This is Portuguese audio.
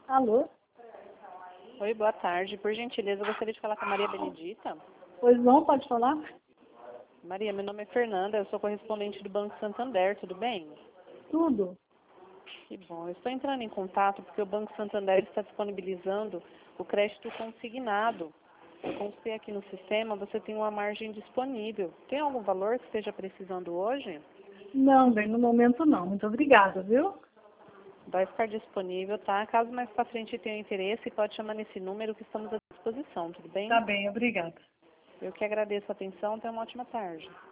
Alô? Oi, boa tarde. Por gentileza, eu gostaria de falar com a Maria Benedita. Pois não, pode falar? Maria, meu nome é Fernanda, eu sou correspondente do Banco Santander, tudo bem? Tudo. Que bom. Eu estou entrando em contato porque o Banco Santander está disponibilizando o crédito consignado. Eu consultei aqui no sistema, você tem uma margem disponível. Tem algum valor que esteja precisando hoje? Não, bem, no momento não. Muito obrigada, viu? Vai ficar disponível, tá? Caso mais para frente tenha interesse, pode chamar nesse número que estamos à disposição, tudo bem? Tá bem, obrigada. Eu que agradeço a atenção, tenha uma ótima tarde.